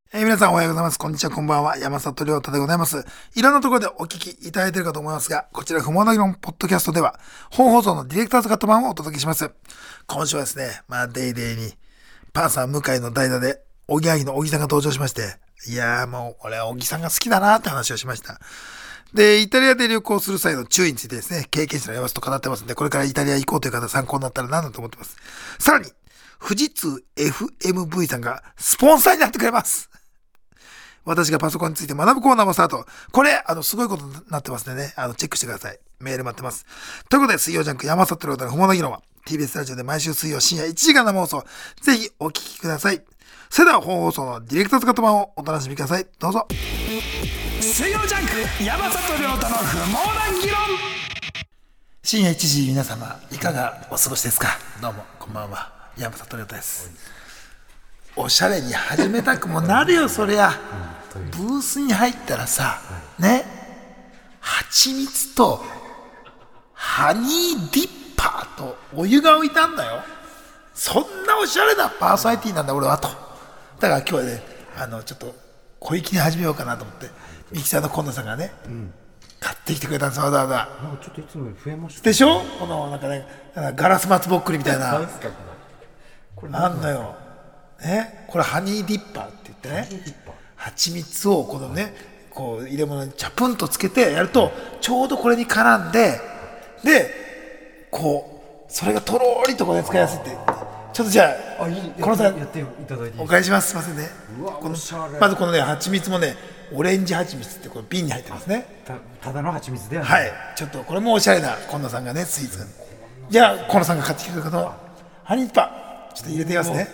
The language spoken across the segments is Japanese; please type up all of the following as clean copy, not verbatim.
皆さんおはようございます。こんにちは、こんばんは。山里亮太でございます。いろんなところでお聞きいただいているかと思いますが、こちら不毛な議論ポッドキャストでは、本放送のディレクターズカット版をお届けします。今週はですね、デイデイに、パンサー向井の代打で、おぎやはぎの小木さんが登場しまして、いやーもう、俺は小木さんが好きだなーって話をしました。で、イタリアで旅行する際の注意についてですね、経験者の山里と語ってますんで、これからイタリア行こうという方参考になったらなと思ってます。さらに、富士通 FMV さんがスポンサーになってくれます。私がパソコンについて学ぶコーナーもスタート。これ、すごいことになってますんでね、チェックしてください。メール待ってます。ということで、水曜ジャンク山里亮太の不毛な議論は、TBS ラジオで毎週水曜深夜1時間生放送。ぜひお聞きください。それでは本放送のディレクターズカット版をお楽しみください。どうぞ。 水曜ジャンク山里亮太の不毛な議論。 深夜1時、皆様、いかがお過ごしですか？どうも、こんばんは。山里亮太です。おしゃれに始めたくもなるよ、そりゃ。ブースに入ったらさ、ね、蜂蜜とハニーディッパーとお湯が置いたんだよ。そんなおしゃれなパーソナリティなんだ俺はと。だから今日はね、ちょっと小粋に始めようかなと思って、ミキサーの今野さんがね、買ってきてくれたんですわざわざ。 なんかちょっといつもより増えましたね。 でしょ？このなんかね、ガラス松ぼっくりみたいな。 これなんだよ。ね、これハニーディッパーって言ってね、蜂蜜をこのね、こう入れ物にチャプンとつけてやるとちょうどこれに絡んで、でこうそれがとろーりとこうね使いやすいって。ちょっとじゃあこのさんやっていただいていいですか？ お返しします。すいませんね。 おしゃれ。 まずこのね蜂蜜もね、オレンジ蜂蜜ってこの瓶に入ってますね。 ただの蜂蜜ではない。 はい。ちょっとこれもおしゃれな今野さんがねスイーツ。じゃあ今野さんが買ってきてくれたのハニーディッパーちょっと入れてみますね。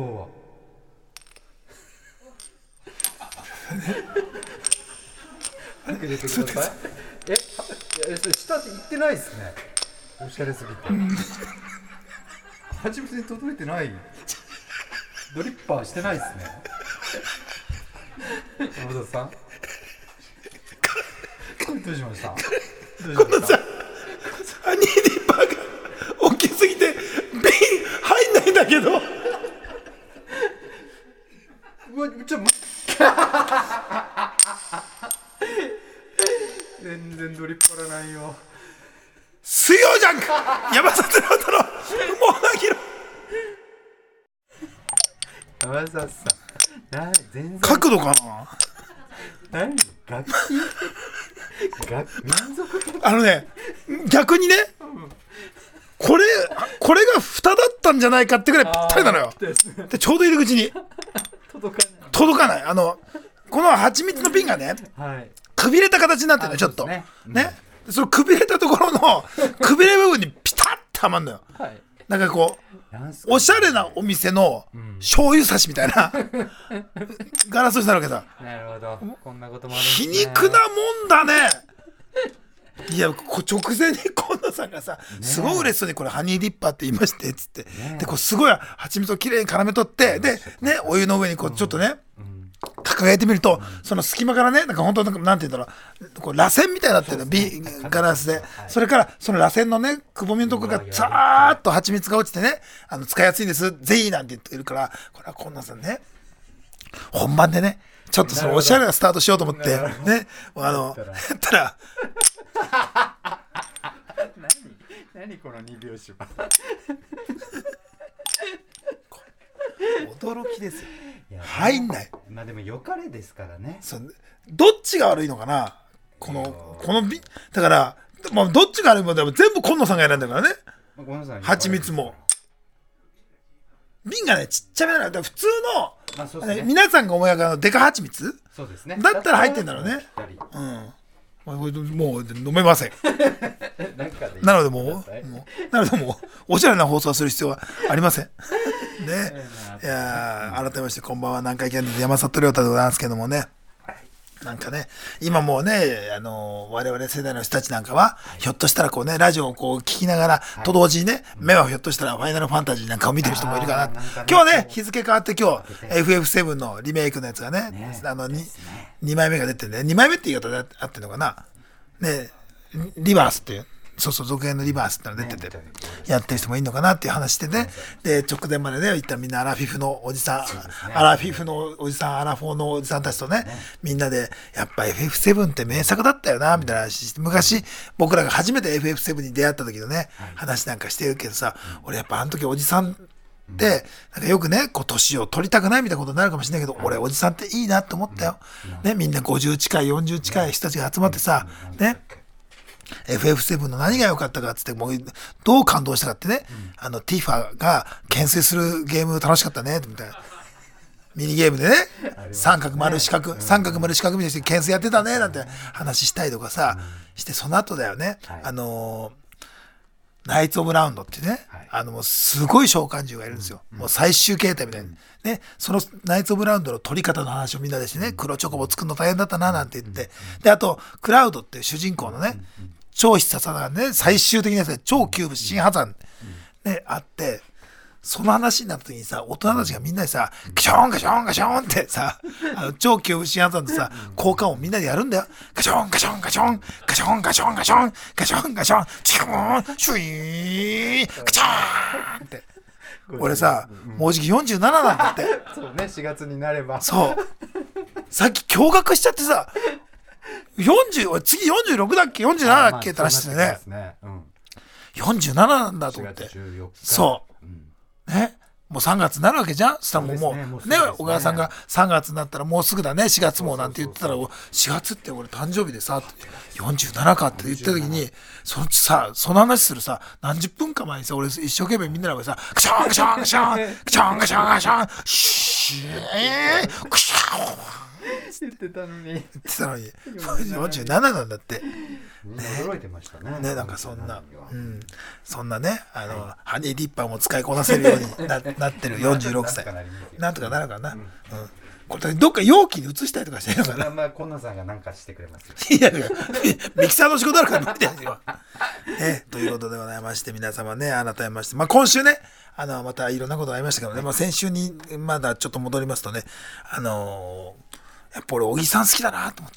入れてください。下って言ってないですね。おしゃれすぎて。蜂蜜に届いてない。ドリッパーしてないですね。山田さん。どうしました？ 今野さん、ハニーディッパーが大きすぎて瓶入んないんだけど。 全然ドリッパーないよ。 水曜ジャンク山里亮太の不毛な議論。 山里さん、全然角度かな。 何楽器民族逆にね、これが蓋だったんじゃないかってぐらいぴったりなのよ。でちょうど入り口に届かない。この蜂蜜の瓶がね、くびれた形になってるのちょっとね、そのくびれたところのくびれ部分にピタッとはまるのよ。なんかこうおしゃれなお店の醤油差しみたいなガラスになるわけさ。 なるほど。こんなこともあるんですね。 皮肉なもんだね。いや直前に今野さんがさ、すごい嬉しそうにこれハニーディッパーって言いましてっつって、でこうすごい蜂蜜をきれいに絡め取って、でねお湯の上にこうちょっとね掲げてみると、その隙間からね、なんか本当なんて言うんだろう、こう螺旋みたいになってるの、ガラスで、それからその螺旋のねくぼみのところがザーッと蜂蜜が落ちてね、使いやすいんですぜひなんて言ってるから、これは今野さんね本番でねちょっとそのおしゃれなスタートしようと思ってね、やったら何この2拍子は。 驚きですよ。入んない。 まあでも良かれですからね。 どっちが悪いのかな、このだから、まあ、どっちが悪いもんでも全部今野さんが選んだからね。蜂蜜も瓶がねちっちゃめなの。だから普通の、皆さんが思い描くデカ蜂蜜だったら入ってんだろうね。もう飲めません。なのでもうおしゃれな放送をする必要はありません。ね、いや改めましてこんばんは。南海キャンディーズ山里亮太でございますけどもね、なんかね今もうね我々世代の人たちなんかはひょっとしたらこうねラジオをこう聞きながらと同時にね、目はひょっとしたらファイナルファンタジーなんかを見てる人もいるかな。今日はね日付変わって今日 FF7 のリメイクのやつがね2枚目が出てね、2枚目って言い方で合ってるのかなね、リバースっていうそうそう、続編のリバースってのが出てて、やってる人もいるのかなっていう話してね。で、直前までね、言ったらみんなアラフィフのおじさん、アラフィフのおじさん、アラフォーのおじさんたちとね、みんなで、やっぱ FF7 って名作だったよな、みたいな話して、昔、僕らが初めて FF7 に出会った時のね、話なんかしてるけどさ、俺やっぱあの時おじさん、で、なんかよくね、こう年を取りたくないみたいなことになるかもしれないけど、俺おじさんっていいなって思ったよ。ね、みんな50近い、40近い人たちが集まってさ、ね、FF7 の何が良かったかっつって、もうどう感動したかってね、ティファが牽制するゲーム楽しかったね、みたいな。ミニゲームでね、三角丸四角みたいにして牽制やってたね、なんて話したりとかさ、して、その後だよね、ナイツ・オブ・ラウンドってね、もうすごい召喚獣がいるんですよ。もう最終形態みたいな。ね、そのナイツ・オブ・ラウンドの取り方の話をみんなでしてね、黒チョコボ作るの大変だったな、なんて言って。で、あと、クラウドっていう主人公のね、超必殺技がね、最終的なやつで超キューブ新破産、ね、あって、その話になった時にさ、大人たちがみんなでさ、ガションガションガションってさ、超キューブ新破産でさ、効果音みんなでやるんだよ。ガションガションガション、ガションガションガション、ガションガション、チコーン、シュイーン、ガチャーンって。俺さ、もうじき47なんだって。 そうね、4月になれば。 そう。さっき驚愕しちゃってさ、40、次46だっけ ?47 だっけって話してね。47なんだと思って。そう。ね。もう3月になるわけじゃん。そしたらもう、ね、小川さんが3月になったらもうすぐだね、4月もなんて言ってたら、4月って俺誕生日でさ、47かって言った時に、その話するさ、何十分か前にさ、俺一生懸命みんなでさ、クシャンクシャンクシャン、クシャンクシャンクシャン、シーン、クシャン言ってたのに 47なんだって。 驚いてましたね。 なんかそんな、そんなね、ハニーディッパーも使いこなせるようになってる46歳。なんとかなるかな。これどっか容器に移したりとかしてるのかな。 まあ、コンナさんが何かしてくれますよ。 いや、ミキサーの仕事あるから無理ですよ。ということでございまして、皆様ね、改めまして、まあ今週ね、またいろんなことがありましたけどね、まあ先週にまだちょっと戻りますとね、やっぱ俺小木さん好きだなと思って。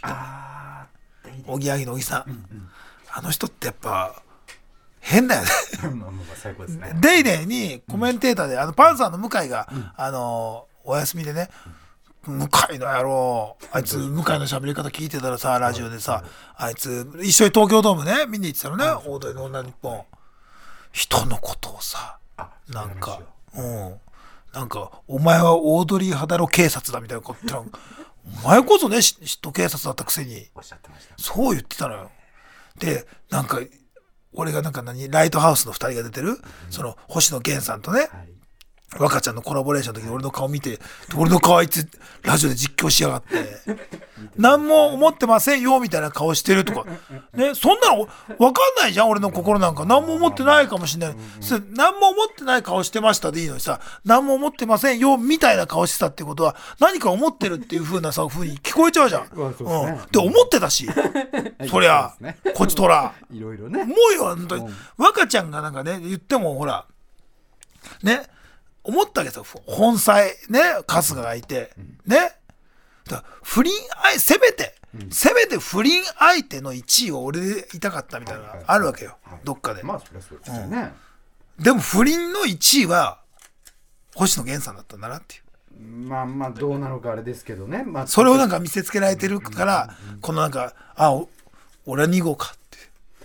小木の小木さん、あの人ってやっぱ変だよね。 最高ですね。 デイデイにコメンテーターでパンサーの向井が、お休みでね、向井の野郎、あいつ向井の喋り方聞いてたらさ、ラジオでさ、あいつ一緒に東京ドームね見に行ってたのね、大通りの女日本。人のことをさ、なんかお前はオードリー・ハダロ警察だみたいなこと言ったら、お前こそね、嫉妬警察だったくせに。 おっしゃってました。 そう言ってたのよ。で、なんか、俺がライトハウスの2人が出てる、その、星野源さんとね、若ちゃんのコラボレーションの時に俺の顔見て、俺の顔あいつ、ラジオで実況しやがって、何も思ってませんよ、みたいな顔してるとか。ね、そんなの分かんないじゃん、俺の心なんか。何も思ってないかもしれない。何も思ってない顔してましたでいいのにさ、何も思ってませんよ、みたいな顔してたってことは、何か思ってるっていう風なさ、風に聞こえちゃうじゃん。で、思ってたし、そりゃ、こっちとら。 いろいろね。 もうよ、本当に。若ちゃんがなんかね、言っても、ほら、ね、思ったわけですよ。本妻、ね、春日がいて、ね。だ不倫せめて不倫相手の1位を俺でいたかったみたいなのがあるわけよ。どっかで。 まあ、そりゃそうですよね。 でも不倫の1位は、星野源さんだったんだなっていう。 まあ、どうなのかあれですけどね。まあ、 それをなんか見せつけられてるから、このなんか、俺は2号かって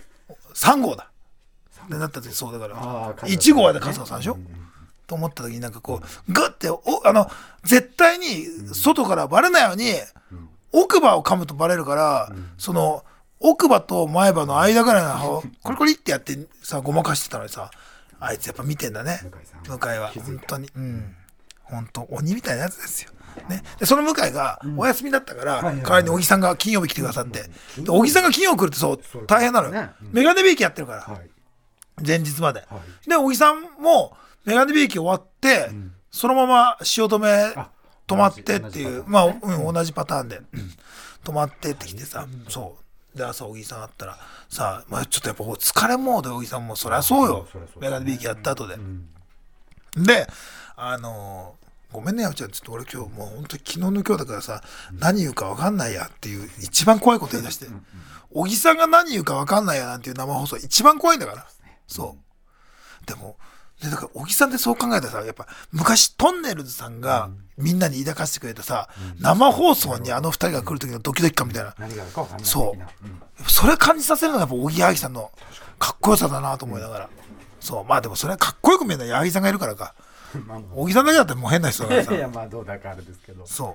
。3号だ。ってなった時そうだから。1号は春日さんでしょ、と思った時になんかこうグッて絶対に外からバレないように奥歯を噛むとバレるから、その奥歯と前歯の間ぐらいの歯をコリコリってやってさごまかしてたのにさ、あいつやっぱ見てんだね、向井は本当に本当鬼みたいなやつですよ。ね、でその向井がお休みだったから、代わりに小木さんが金曜日来てくださって、で小木さんが金曜来るってそう大変なのよ。メガネビーキやってるから、前日まで。で小木さんもメガネビーキ終わって、そのまま汐留泊まってっていう、まあ、同じパターンで泊まってってきてさ、そうで朝小木さん会ったらさ、まあ、ちょっとやっぱ疲れモードで小木さんもそりゃそうよ、メガネビーキやった後で、でごめんねやぶちゃん」っつって「俺今日もう本当に昨日の今日だからさ、何言うか分かんないや」っていう一番怖いこと言い出して、小木さんが何言うか分かんないやなんていう生放送一番怖いんだから。そうでもでだから小木さんってそう考えたらさ、やっぱ昔トンネルズさんがみんなに言い抱かせてくれたさ、生放送にあの二人が来る時のドキドキ感みたいな、 何があるか分かんない。 そうそれ感じさせるのがやっぱ小木矢作さんのかっこよさだなと思いながら、そうまあでもそれはかっこよく見えるのは矢作さんがいるからか。小木さんだけだってもう変な人だからさ。 いやまあどうだかあれですけど。 そう、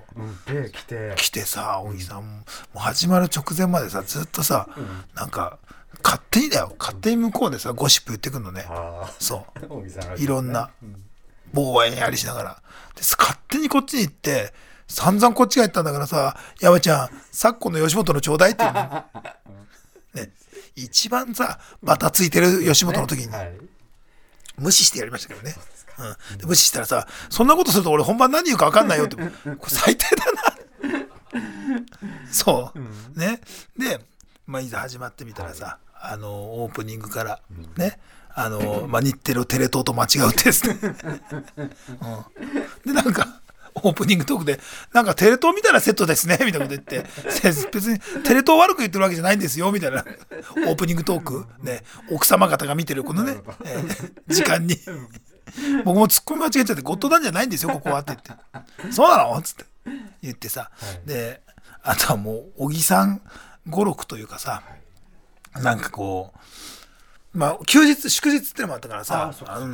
で来てさ、小木さんもう始まる直前までさずっとさ、なんか勝手に向こうでさゴシップ言ってくんのね。そういろんな妨害やりしながらで勝手にこっちに行って散々こっちが言ったんだからさ、やばちゃん昨今の吉本のちょうだいって言うの、ね、一番さバタついてる吉本の時に無視してやりましたけどね。で無視したらさ、そんなことすると俺本番何言うか分かんないよってこれ最低だなそう、ねで、まあ、いざ始まってみたらさ、オープニングからね、まあ、日テレをテレ東と間違うテスト、でなんかオープニングトークでなんかテレ東みたいなセットですねみたいなこと言って別にテレ東悪く言ってるわけじゃないんですよみたいなオープニングトークね、奥様方が見てるこのね、時間に僕もツッコミ間違えちゃってゴッドタンじゃないんですよここはって言ってそうなのっつって言ってさ、であとはもう小木さん語録というかさ、なんかこうまあ祝日ってのもあったからさ、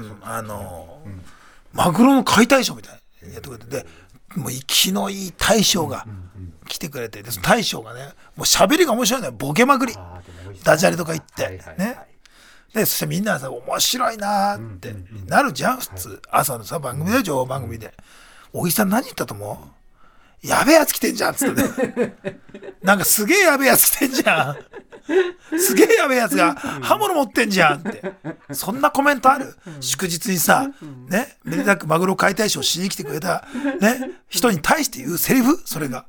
マグロの解体ショーみたいなやってくれて、でもう生きのいい大将が来てくれて、でその大将がねもう喋りが面白いのよ、ボケまくりダジャレとか言ってね。でそしてみんなさ面白いなーってなるじゃん普通朝のさ番組で情報番組で。小木さん何言ったと思う？やべえやつ来てんじゃんっつってねなんかすげえやべえやつ来てんじゃんすげえやべえやつが刃物持ってんじゃんって、そんなコメントある？祝日にさねめでたくマグロ解体ショーしに来てくれたね人に対して言うセリフ、それが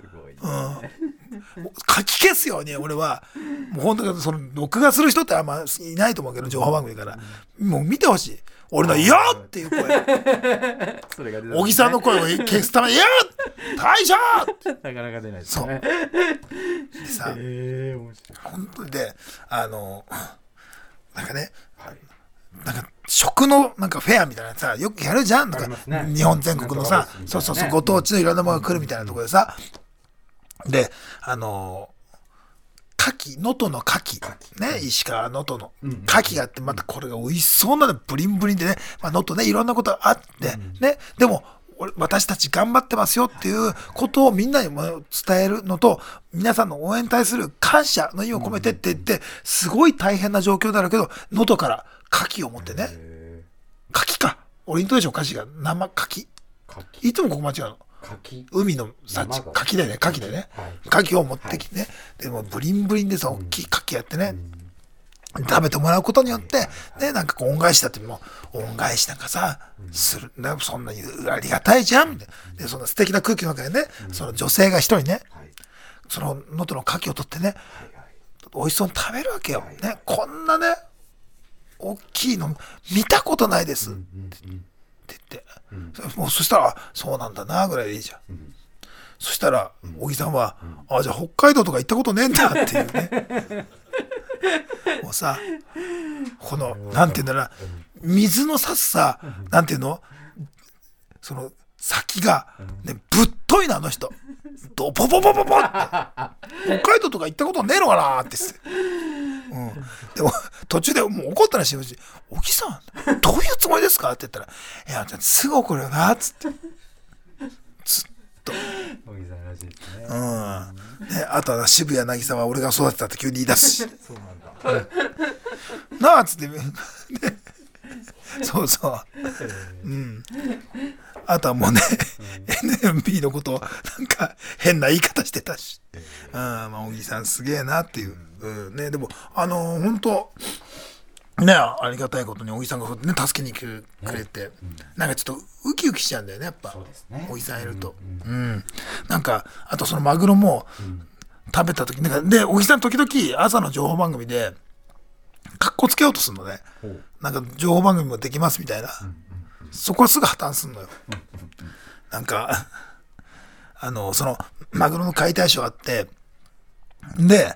書き消すように俺はもう本当にその録画する人ってあんまいないと思うけど、情報番組からもう見てほしい俺の「よっ!」っていう声小木さんの声を消すために「よっ大将!」 なかなか出ないですね。 でさ、本当にでなんかね、なんか食のなんかフェアみたいなさよくやるじゃん、なんか日本全国のさ、そうご当地のいろんなものが来るみたいなところでさ、で牡蠣能登の牡蠣ね、石川能登の牡蠣があって、またこれが美味しそうなのブリンブリンでね、まあ、能登ねいろんなことがあってね、でも私たち頑張ってますよっていうことをみんなに伝えるのと、皆さんの応援に対する感謝の意を込めてって言ってすごい大変な状況だろうけど、能登から牡蠣を持ってね、牡蠣か俺イントネーションおかしいが生牡蠣いつもここ間違うの、海の幸牡蠣だよね、牡蠣だよね、牡蠣を持ってきてね、でもブリンブリンでさ大きい牡蠣やってね、食べてもらうことによってね、なんかこう恩返しだっても恩返しなんかさするんだよ、そんなにありがたいじゃんで、その素敵な空気の中でね、その女性が一人ね、その能登の牡蠣を取ってね、美味しそうに食べるわけよ、ね、こんなね大きいの見たことないですって言って、もうそしたらそうなんだなぐらいでいいじゃん。そしたら小木さんはじゃあ北海道とか行ったことねえんだっていうねもうさこのなんていうんだろうな、水の差すさなんていうの、その先がねぶっといなあの人ドポポポポポって北海道とか行ったことねえのかなって言って、でも途中でもう怒ったらしいし「小木さんどういうつもりですか?」って言ったら「いやすぐ怒るよな」っつってずっと小木さんらしいですね。 ね、あとは渋谷渚は俺が育てたって急に言い出すしそうなんだなあっつってそうそう、あとはもうね、NMB のことをなんか変な言い方してたし、まあ小木さんすげえなっていう、ね、でも本当ねありがたいことに小木さんがね助けに来てくれて、なんかちょっとウキウキしちゃうんだよねやっぱ、小木さんいると、なんかあとそのマグロも食べた時なんかで小木さん時々朝の情報番組でカッコつけようとするのね、なんか情報番組もできますみたいな、 そこはすぐ破綻すんのよ。なんかそのマグロの解体ショーあって、で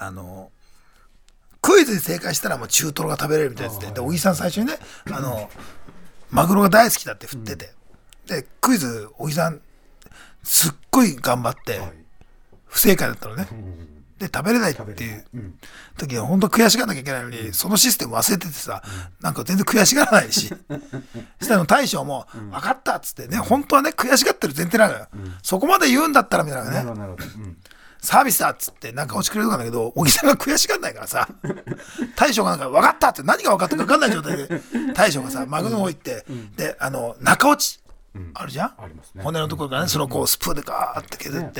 クイズに正解したらもう中トロが食べれるみたいですね。で小木さん最初にねマグロが大好きだって振ってて、でクイズ小木さんすっごい頑張って不正解だったのね。で食べれないっていう時は本当悔しがらなきゃいけないのに、そのシステム忘れててさ、なんか全然悔しがらないししたら大将も分かったっつってね、本当はね悔しがってる前提なのよ。そこまで言うんだったらみたいなね、サービスだっつってなんか落ちくれるんだけど、小木さんが悔しがらないからさ大将がなんか分かったって何が分かったか分かんない状態で大将がさマグロの方行って、で中落ちあるじゃん、骨のところからね、そのこうスプーンでガーって削って、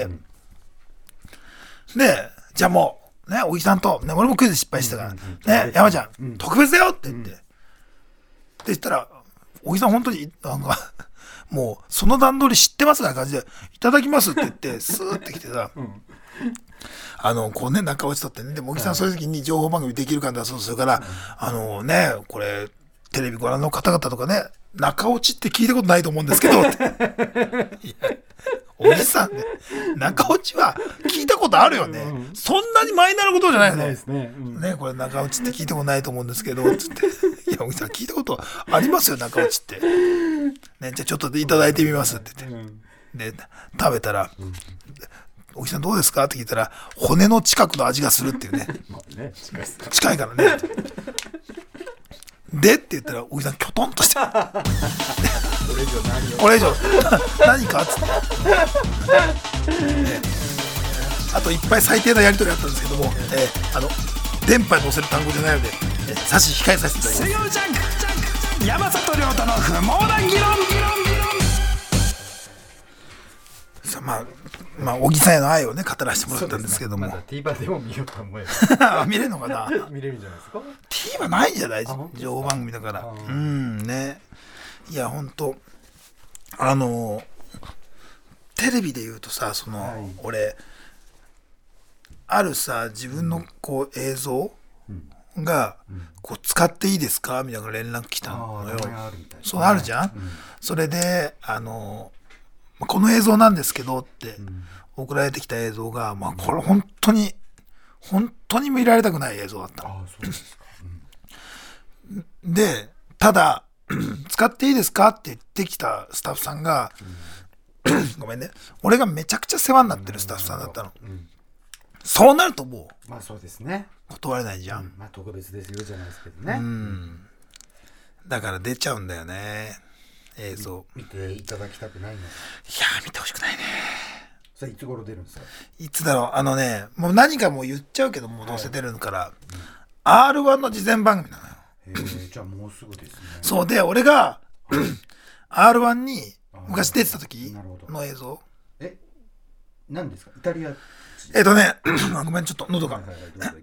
でじゃあもうね小木さんと、ね、俺もクイズ失敗したから、ね山ちゃん、特別だよって言って、って言ったら小木さん本当になんかもうその段取り知ってますみたいな感じでいただきますって言ってスーって来てさ、こうね中落ちとってね、でも小木さんそういう時に情報番組できるかんだそうするから、ねこれテレビご覧の方々とかね中落ちって聞いたことないと思うんですけどっていや小木さんね中落ちは聞いたことあるよね、そんなにマイナーなことじゃないよね。ねこれ中落ちって聞いたことないと思うんですけどつっていや小木さん聞いたことありますよ中落ちってね、じゃあちょっといただいてみますって言って、で食べたら、小木さんどうですかって聞いたら骨の近くの味がするっていうね近いからねでって言ったら小木さんキョトンとしてこれ以上何かっつって、あといっぱい最低なやり取りあったんですけども、電波に載せる単語じゃないので、差し控えさせていただきます。 水曜ジャンク山里亮太の不毛な議論。 さあまあ小木さんへの愛をね語らせてもらったんですけども、 まだ TVer でも見ようと思えば見れるのかな見れるんじゃないですか。 TVer ないんじゃない、情報番組だからね。いやほんとテレビで言うとさ俺あるさ自分のこう映像がこう使っていいですかみたいな連絡来たのよ。そうあるじゃん、それでこの映像なんですけどって送られてきた映像が、これ本当に見られたくない映像だったの。でただ使っていいですかって言ってきたスタッフさんがごめんね、俺がめちゃくちゃ世話になってるスタッフさんだったの。そうなるともうそうですね、 断れないじゃん、 特別ですよじゃないですけどね、 だから出ちゃうんだよね映像。 見ていただきたくないの。 いや見てほしくないね。 それいつ頃出るんですか。 いつだろうもう何かもう言っちゃうけどもうどうせ出るから、R1 の事前番組なのよ。 じゃあもうすぐですね。 そうで俺がR1 に昔出てた時の映像。 何ですかイタリア。 ごめんちょっと喉が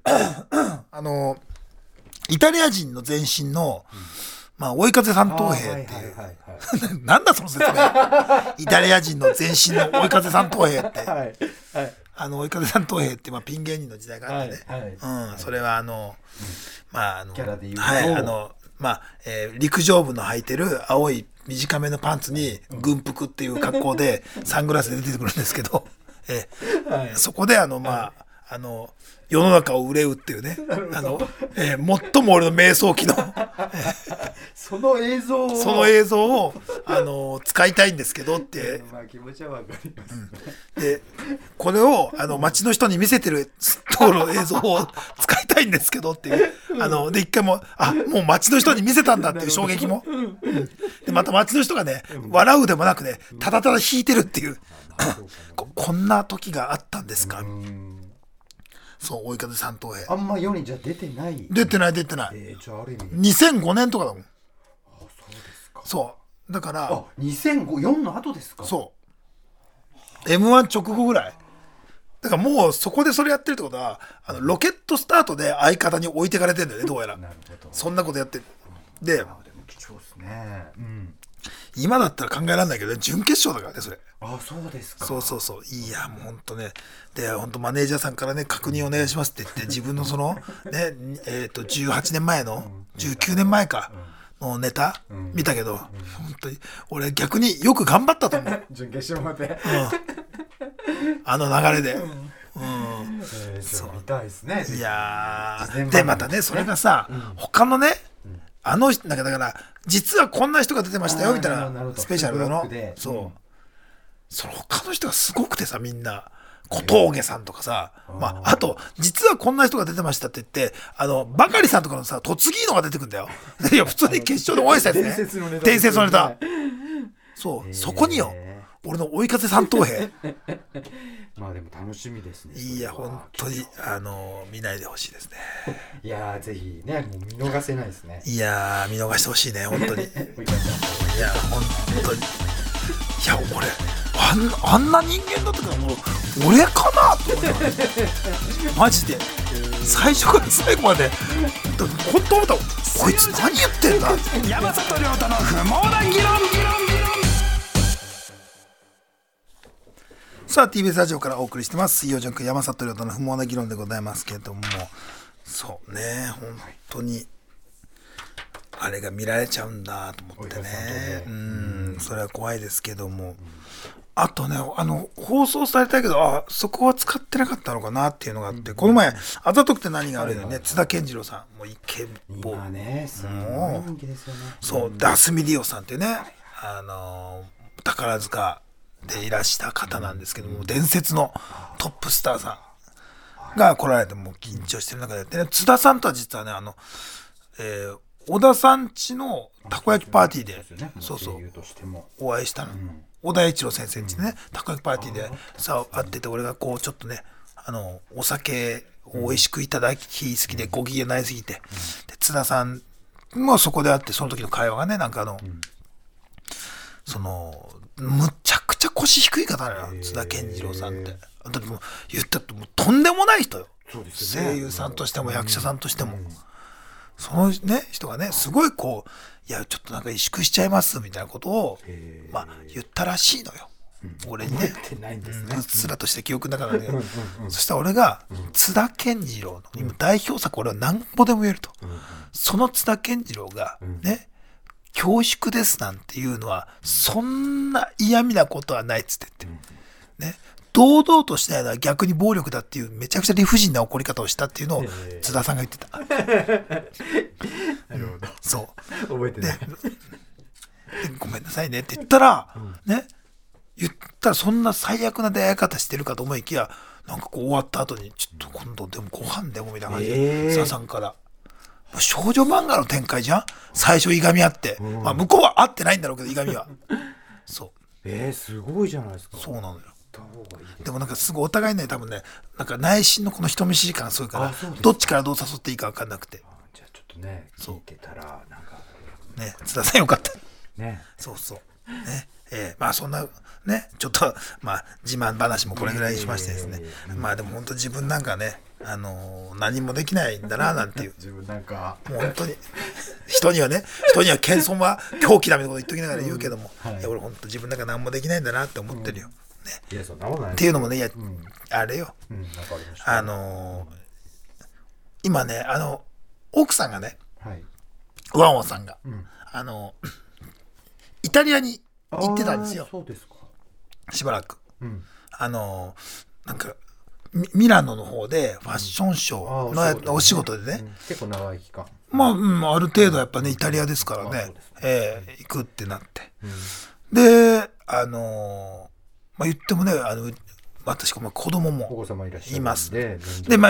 イタリア人の前身の追い風三等兵っていうなんだその説明イタリア人の前身の追い風三等兵って追い風三等兵ってピン芸人の時代があってね、それはキャラで言うと陸上部の履いてる青い短めのパンツに軍服っていう格好でサングラスで出てくるんですけどそこで世の中を憂うっていうね最も俺の迷走期のその映像を使いたいんですけどって気持ちはわかります、 でこれを街の人に見せてるところの映像を使いたいんですけどっていうで一回ももう街の人に見せたんだっていう衝撃も、でまた街の人がね笑うでもなくねただただ引いてるっていうこんな時があったんですか。そう追い風三等兵あんま世にじゃ出てない。 出てない、じゃあある意味2005年とかだもん。 そうですか。 そうだから 2004の後ですか。 そう M1 直後ぐらいだからもうそこでそれやってるってことはロケットスタートで相方に置いてかれてんだよねどうやら。なるほど。そんなことやってる。でも貴重ですね、 今だったら考えられないけど、ね、準決勝だからねそれ。 そうですか。 そういやもうほんとねでほんとマネージャーさんからね確認お願いしますって言って自分のそのね18年前の19年前かのネタ、見たけど、本当に俺逆によく頑張ったと思う。 準決勝まで、 あの流れで。 そう見たいですね。 いやーでまたねそれがさ、他のね、なんかだから実はこんな人が出てましたよみたいなスペシャルのそう、その他の人がすごくてさ、みんな小峠さんとかさ、あと実はこんな人が出てましたって言ってバカリさんとかのさ突撃のが出てくんだよ。いや普通に決勝で応援したやつね、伝説のネタ、そうそこによ俺の追い風三等兵まあでも楽しみですね。 いや本当に見ないでほしいですね。 いやぜひね、もう見逃せないですね。 いや見逃してほしいね本当に。いや本当に、いや俺あんな人間だったからもう俺かなと思ってマジで最初から最後まで本当思った。こいつ何言ってんだ。 山里亮太の不毛な議論。 さあ TBS ラジオからお送りしてます水曜ジャンク山里亮太の不毛な議論でございますけれども、そうね本当にあれが見られちゃうんだと思ってね、それは怖いですけども、あとね放送されたけどそこは使ってなかったのかなっていうのがあって、この前あざとくて何があるよね、津田健次郎さんもうイケボ今ねすごい人気ですよね。 そうでアスミディオさんっていうね宝塚でいらした方なんですけども、伝説のトップスターさんが来られてもう緊張してる中でやってね、津田さんとは実はね小田さん家のたこ焼きパーティーで、そうそうお会いしたの、小田栄一郎先生ん家でね、たこ焼きパーティーでさ会ってて、俺がこうちょっとねお酒を美味しくいただきすぎてご機嫌になりすぎて、で津田さんもそこで会って、その時の会話がねなんかむちゃくちゃ腰低い方なのよ津田健次郎さんって。だってもう言ったってもうとんでもない人よ、声優さんとしても役者さんとしても、そのね人がねすごいこういやちょっとなんか萎縮しちゃいますみたいなことを言ったらしいのよ、俺にね。うっすらとして記憶の中で、そしたら俺が津田健次郎の今代表作俺は何ぼでも言えると、その津田健次郎がね恐縮ですなんていうのはそんな嫌味なことはないっつって言って、ね、堂々としないのは逆に暴力だっていうめちゃくちゃ理不尽な怒り方をしたっていうのを津田さんが言ってた。 なるほど。 そう覚えてない。 ごめんなさいねって言ったら、ね言ったらそんな最悪な出会い方してるかと思いきや、なんかこう終わった後にちょっと今度でもご飯でもみたいな感じで津田さんから。少女漫画の展開じゃん。最初いがみ合って、向こうは会ってないんだろうけどいがみはそうすごいじゃないですか。 そうなのよ。でもなんかすごいお互いね多分ねなんか内心のこの人見知り感がすごいから、どっちからどう誘っていいか分かんなくて、 じゃあちょっとね聞いてたらなんかね津田さんよかったね。 そうそうねまあそんなねちょっと自慢話もこれぐらいにしましてですね、でも本当自分なんかね何もできないんだななんていう自分なんかもう本当に人には謙遜は狂気だみたいなこと言っときながら言うけども、いや俺本当自分なんか何もできないんだなって思ってるよ、 いやそんなことないっていうのもね、いや、あれよ、今ね奥さんがね、ワンワンさんが、イタリアに行ってたんですよ。 そうですか。 しばらく、なんかミラノの方でファッションショーのお仕事でね、 結構長い期間ある程度やっぱねイタリアですからね、行くってなって、で言ってもね私子供もいますで、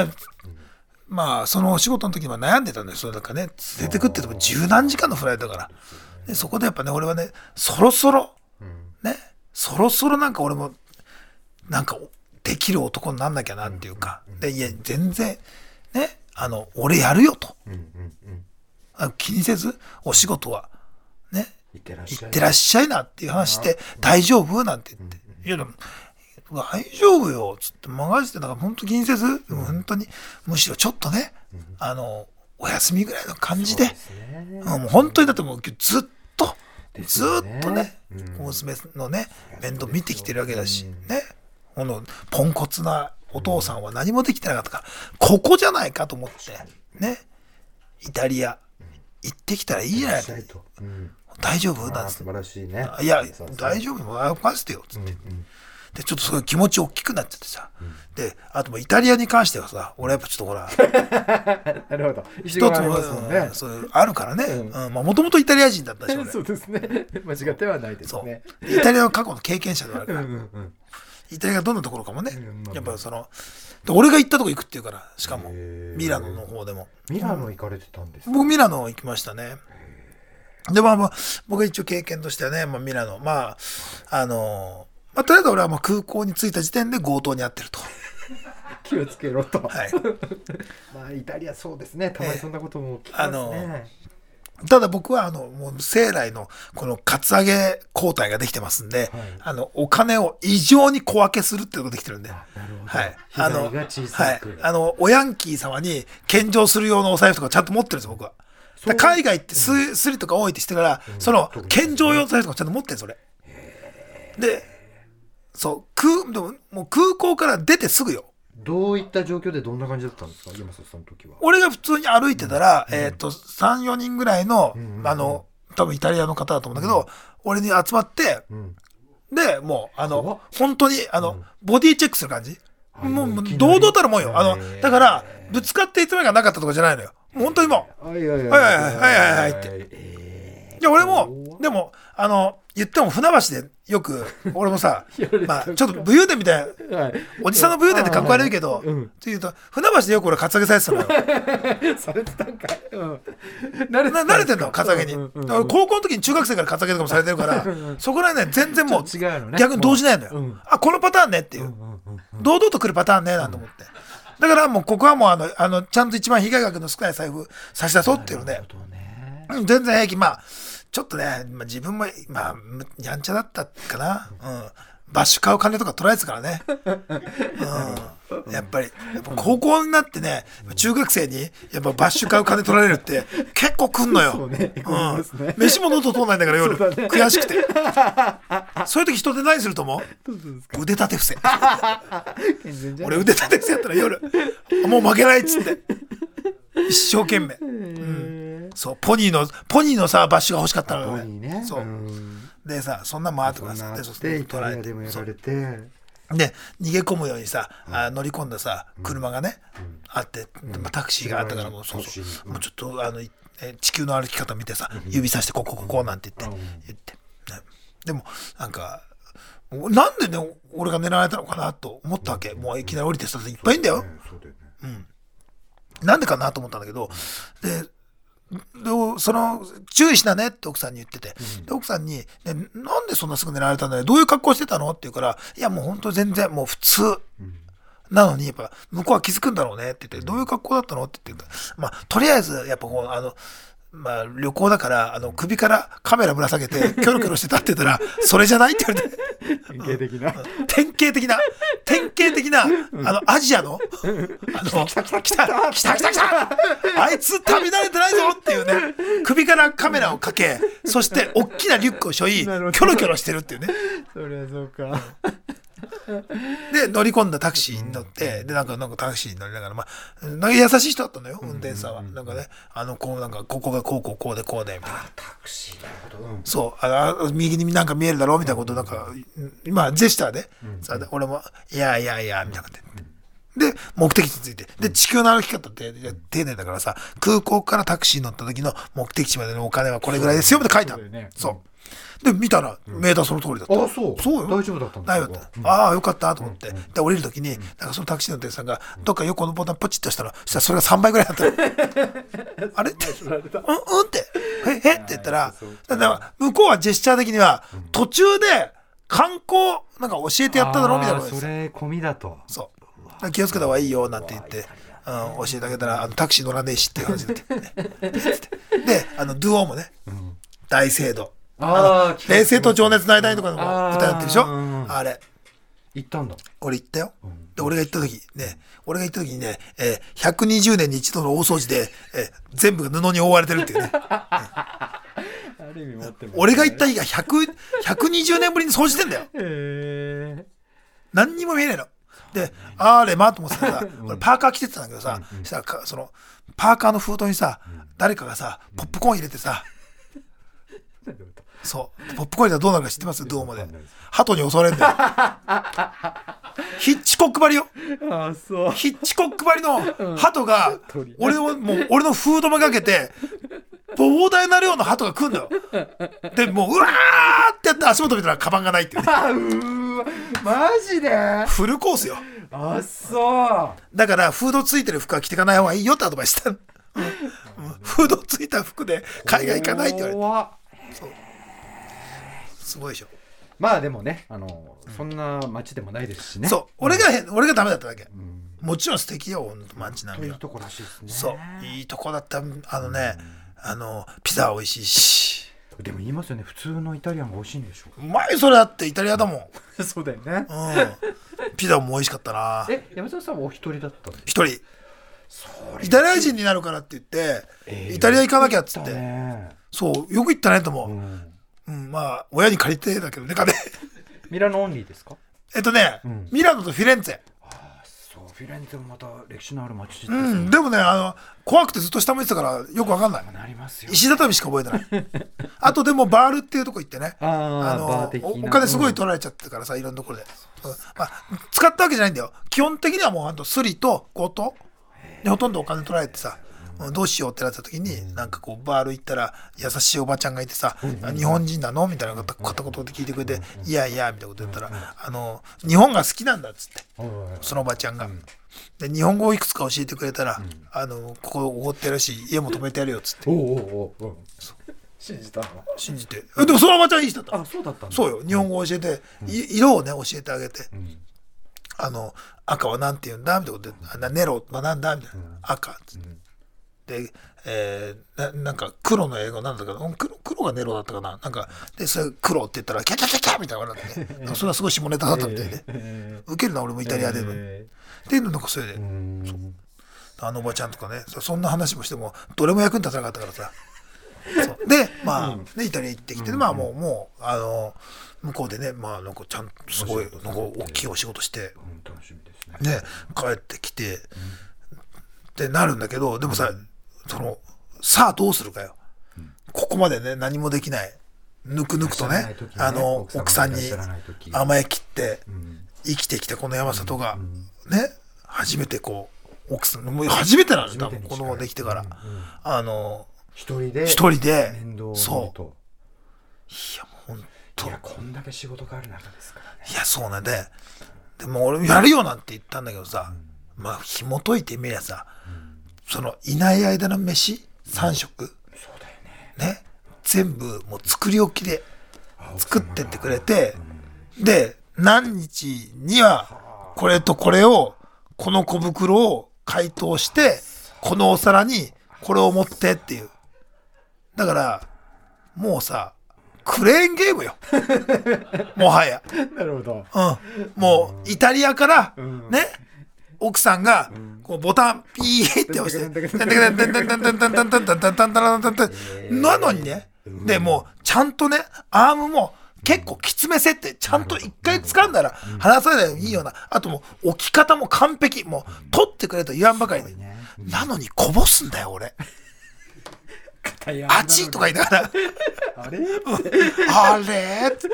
そのお仕事の時には悩んでたんですよ。だからね連れてくって言っても十何時間のフライトだから、でそこでやっぱね俺はねそろそろなんか俺もなんかできる男になんなきゃなっていうか、でいや全然ね俺やるよと、気にせずお仕事はね行ってらっしゃいなっていう話して大丈夫なんて言って、いやでも大丈夫よつって任せて、だから本当気にせず、本当にむしろちょっとねお休みぐらいの感じで、もう本当にだってもうずっとね娘のね面倒見てきてるわけだしね、このポンコツなお父さんは何もできてなかったから、ここじゃないかと思ってねイタリア行ってきたらいいじゃないしたいと。 大丈夫なんつって素晴らしいね。 いや大丈夫任せてよつって、でちょっとすごい気持ち大きくなっちゃってさ、であともうイタリアに関してはさ俺やっぱちょっとほらなるほど。 一つもそうあるからね、もともとイタリア人だったし俺そうですね。間違ってはないですね。 イタリアの過去の経験者ではあるから、イタリアがどんなところかもね、やっぱそので俺が行ったとこ行くっていうから、しかもミラノの方でも。 ミラノ行かれてたんですか？ 僕ミラノ行きましたね。で僕は一応経験としてはね、ミラノとりあえず俺は空港に着いた時点で強盗に遭ってると。 気をつけろと。 はい。 イタリアそうですね。たまにそんなことも聞きますね。 ただ僕はもう生来のこのカツアゲ抗体ができてますんで、お金を異常に小分けするっていうことができてるんで。 なるほど。 はい。 被害が小さく。 おヤンキー様に献上する用のお財布とかちゃんと持ってるんですよ僕は。海外ってスリとか多いってしてから、その献上用の財布とかちゃんと持ってるんですそれ。で、でももう空港から出てすぐよ。 どういった状況でどんな感じだったんですか、山里さんの時は。 俺が普通に歩いてたら、3、4人ぐらいの、多分イタリアの方だと思うんだけど、俺に集まって、で、もう、本当に、ボディチェックする感じ。もう、堂々たるもんよ。だから、ぶつかっていつまでがなかったとかじゃないのよ。もう本当にもう、はいって。で、俺も、でも、言っても船橋でよく、俺もさ、ちょっと武勇伝みたいな、おじさんの武勇伝ってかっこ悪いけど、っていうと、船橋でよく俺カツアゲされてたのよ。 されてたんかい。 慣れてんの、カツアゲに。高校の時に中学生からカツアゲとかもされてるから、そこら辺ね、全然もう、逆に動じないのよ。あ、このパターンねっていう。堂々と来るパターンね、なんて思って。だからもう、ここはもう、ちゃんと一番被害額の少ない財布差し出そうっていうので、全然平気。ちょっとね、自分も、やんちゃだったかな。バッシュ買う金とか取られてたからね。やっぱり高校になってね、中学生にやっぱバッシュ買う金取られるって結構来んのよ。飯も喉通んないんだから夜、悔しくて。そういう時人で何すると思う？腕立て伏せ。俺腕立て伏せやったら夜もう負けないっつって一生懸命。そうポニーのさバッシュが欲しかったのよね。そうでさ、そんな回ってください。 でイタリアでもやられて、 で逃げ込むようにさ、乗り込んださ車がね、あって、タクシーがあったからもうもうちょっと地球の歩き方見てさ、指さしてここなんて言って、でもなんかなんでね俺が狙われたのかなと思ったわけ。もういきなり降りてさいっぱいいんだよ。なんでかなと思ったんだけど、でその注意しなねって奥さんに言ってて、で奥さんに、なんでそんなすぐ狙われたんだよ、どういう格好してたのって言うから、いやもう本当全然もう普通なのに、やっぱ向こうは気づくんだろうねって言って、どういう格好だったのって言って、とりあえずやっぱこう旅行だから首からカメラぶら下げてキョロキョロしてたって言ったらそれじゃないって言われて、典型的なアジアの来たあいつ旅慣れてないぞっていうね、首からカメラをかけ、そして大きなリュックを背負いキョロキョロしてるっていうね。 そりゃそうか。 で乗り込んだタクシーに乗って、でなんかタクシーに乗りながら、なんか優しい人だったのよ、運転手さんは。なんかね、こうなんかここがこうでみたいな。 タクシーなるほど。 そう右になんか見えるだろうみたいなことなんか今ジェスチャーで、俺もいやみたいなこと言って。で目的地に着いて、で地球の歩き方って丁寧だからさ、空港からタクシーに乗った時の目的地までのお金はこれぐらいですよって書いてある。そうで見たらメーターその通りだった。 そうよ。大丈夫だったんですか？ ああよかったと思って、で降りる時になんかそのタクシーの運転手さんがどっか横のボタンポチッとしたら、そしたらそれが3倍ぐらいだったの。あれってってって言ったら、だから向こうはジェスチャー的には途中で観光なんか教えてやっただろうみたいなことです。 それ込みだと。 そう気をつけた方がいいよなんて言って、教えてあげたらタクシー乗らねえしっていう話になってでドゥオーもね、大聖堂、冷静と情熱の間にとかの歌になってるでしょ。あれ行ったんだ。 俺行ったよ。で俺が行った時にね、120年に一度の大掃除で、全部が布に覆われてるっていうね。俺が行った日が120年ぶりに掃除してんだよ。何にも見えないので、あれと思ってたらさ、俺パーカー着てたんだけどさ、したらそのパーカーの封筒にさ、 誰かがさポップコーン入れてさそうポップコーン入れたらどうなるか知ってます？ドームで鳩に襲われるんだよヒッチコック張りよ。 あそうヒッチコック張りの鳩が俺のフードめがけて膨大な量の鳩が来るんだよ。でもううわーってやって足元見たらカバンがないっていうね。 うわマジでフルコースよ。 あそうだからフードついてる服は着ていかない方がいいよってアドバイスしたの。フードついた服で海外行かないって言われて。そうすごいでしょ。 まあでもねそんな街でもないですしね。 そう俺がダメだっただけ、もちろん素敵よ街並みは。 いいとこらしいですね。 そういいとこだった。ピザ美味しいし。 でも言いますよね、普通のイタリアンが美味しいんでしょうまいそれだってイタリアだもんそうだよね、 ピザも美味しかったな。 山里さんはお一人だったんですか？ 一人。イタリア人になるからって言って、イタリア行かなきゃっつって、そうよく行ったねと思う、まあ親に借りてだけどね金ミラノオンリーですか？ ミラノとフィレンツェ。 そうフィレンツェもまた歴史のある街ですね。 でもね怖くてずっと下向いてたからよくわかんない。 なりますよ。 石畳しか覚えてないあとでもバールっていうとこ行ってねバー的なお金すごい取られちゃってからさいろんなところで、まあ、使ったわけじゃないんだよ。基本的にはもうスリと強盗でほとんどお金取られてさ、どうしようってなった時になんかこうバール行ったら優しいおばちゃんがいてさ、日本人なのみたいな片言で聞いてくれて、いやいやみたいなこと言ったら、日本が好きなんだっつって、そのおばちゃんが、で日本語をいくつか教えてくれたら、ここおごってやるし家も泊めてやるよっつって。 信じたの？ 信じて。でもそのおばちゃんいい人だった。 あ、そうだったんだ。 そうよ、日本語を教えて、色をね教えてあげて、赤はなんて言うんだみたいなことで、ネロはなんだみたいな、赤っつって、で、なんか黒の英語なんだけど、黒がネロだったかな、なんかでそれ黒って言ったらキャキャキャキャみたいな笑ってね、それはすごい下ネタだったみたいで、ウケるな俺もイタリアでの、っていうのなんかそれで、おばちゃんとかね、そんな話もしてもどれも役に立たなかったからさ。そうでまあ、イタリア行ってきて、まあもう向こうでね、まあなんかちゃんとすごいなんか大きいお仕事して、 楽しみですね。 ね帰ってきて、ってなるんだけど、でもささあどうするかよ、ここまでね何もできないぬくぬくとね奥さんに甘えきって生きてきたこの山里がね初めてこう奥さんもう初めてなんです多分子供ができてから一人でそういやもうほんと、 いやこんだけ仕事がある中ですからね。 いやそうね。でも俺やるよなんて言ったんだけどさ、まあ紐解いてみりゃさ、そのいない間の飯3食、そうだよね、全部もう作り置きで作ってってくれて、で何日にはこれとこれをこの小袋を解凍してこのお皿にこれを持ってっていう。だからもうさクレーンゲームよもはや。 なるほど。 もうイタリアからね、奥さんがこうボタンピーって押してなのにね、でもうちゃんとねアームも結構きつめ設定、ちゃんと一回掴んだら離さないでいいような、あともう置き方も完璧、もう取ってくれと言わんばかりで、なのにこぼすんだよ俺。あちとか言いながらあれあれって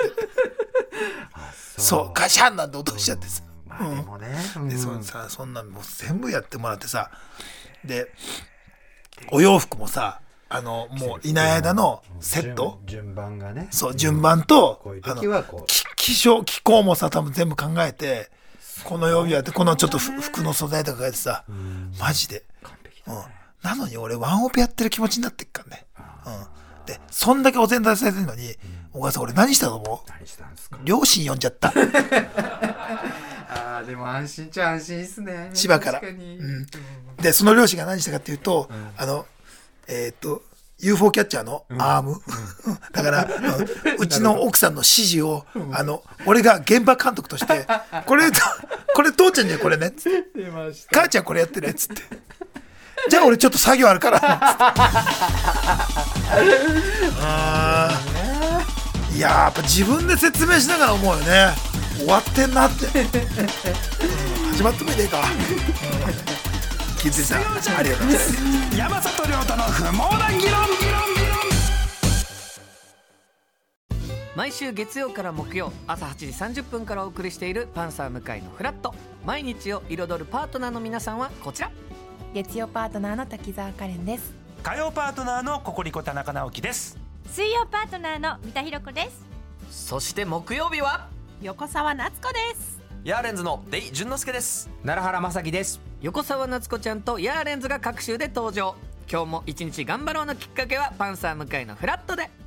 そうガシャンなんて落としちゃってさ、でそんなんもう全部やってもらってさ、でお洋服もさもういない間のセット順番がね、 そう順番と気候もさ多分全部考えて、この曜日はってこのちょっと服の素材とか書いてさ、マジでなのに俺ワンオペやってる気持ちになってっからね、でそんだけお膳立てされてるのに、小川さん俺何したと思う？ 何したんですか？ 両親呼んじゃったあでも安心っちゃ安心っすね、 千葉から、でその両親が何したかっていうと、UFO キャッチャーのアーム、だからうちの奥さんの指示を俺が現場監督としてこれ父ちゃんにはこれねっつって、母ちゃんこれやってねっつって、じゃあ俺ちょっと作業あるからっつっていややっぱ自分で説明しながら思うよね、終わってんなって、始まってもいいねえか、 気づいた。ありがとうございます。 山里亮太の不毛な議論。 毎週月曜から木曜朝8時30分からお送りしているパンサー向井のフラット。毎日を彩るパートナーの皆さんはこちら。 月曜パートナーの滝沢カレンです。 火曜パートナーのココリコ田中直樹です。 水曜パートナーの三田寛子です。 そして木曜日は横澤夏子です。 ヤーレンズのデイ淳之介です。 奈良原正樹です。 横澤夏子ちゃんとヤーレンズが各週で登場。今日も一日頑張ろうのきっかけはパンサー向井のフラットで。